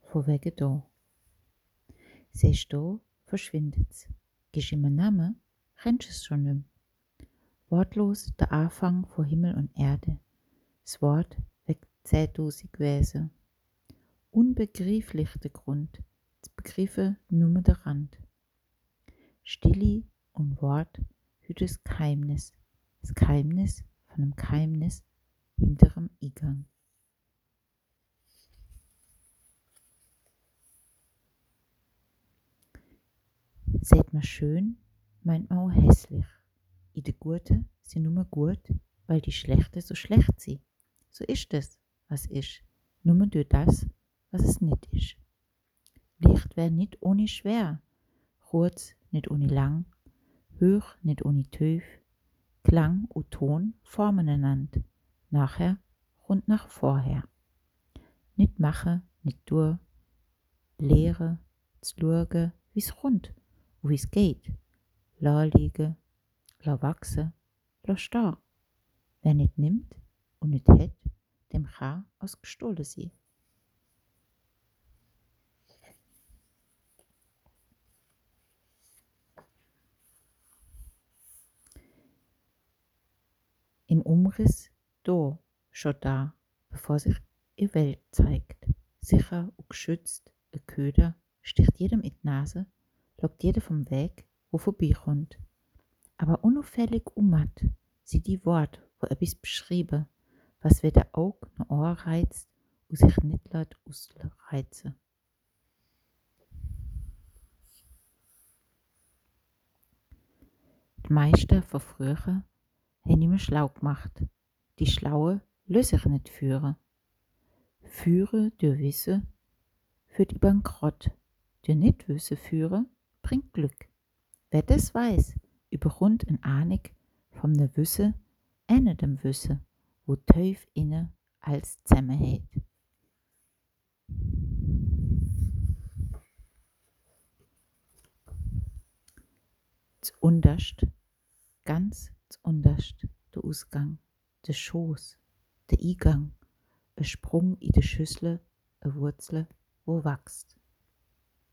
von wegen da. Siehst du, verschwindet's. Gibst ihm einen Namen, kennst es schon nimm. Wortlos der Anfang von Himmel und Erde. Das Wort weg 10.000 gewesen. Unbegreiflich der Grund, zu begreifen nur der Rand. Stille und Wort hüt das Geheimnis von einem Geheimnis hinterem Eingang. Seht man schön, meint man auch hässlich. In der Guten sind nur gut, weil die Schlechten so schlecht sind. So ist es, was ist, nur durch das, was es nicht ist. Licht wär nicht ohne schwer, kurz nicht ohne lang, hoch nicht ohne tief, Klang und Ton formen einander, nachher und nach vorher. Nicht machen, nicht tun, lehren, zu schauen, wie's rund und wie's geht. La liegen, la wachsen, la stehen. Wer nicht nimmt und nicht hat, dem kann aus gestohlen sein. Im Umriss schon da, bevor sich ihr Welt zeigt. Sicher und geschützt, ein Köder sticht jedem in die Nase, lockt jeder vom Weg, wo vorbeikommt. Aber unauffällig und matt sind die Worte, wo etwas beschrieben, was weder Auge noch Ohr reizt und sich nicht lässt ausreizen. Die meisten von früher haben immer schlau gemacht. Die Schlauen lassen sich nicht führen. Führen durch Wissen führt über Bankrott. Durch Nicht-Wissen führen bringt Glück. Wer das weiß, überkommt eine Ahnung vom ne Wissen, dem Wissen, wo tief inne als zusammenhält. Zunderst, ganz zunderst, der Ausgang, der Schoß, der Eingang, ein Sprung in die Schüssel, eine Wurzel, wo wächst.